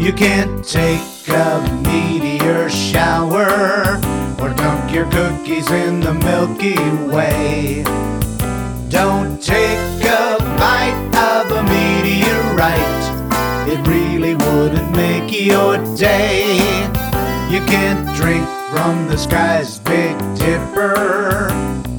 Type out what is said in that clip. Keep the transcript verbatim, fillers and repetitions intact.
You can't take a meteor shower or dunk your cookies in the Milky Way. Don't take a bite of a meteorite, it really wouldn't make your day. You can't drink from the sky's Big Dipper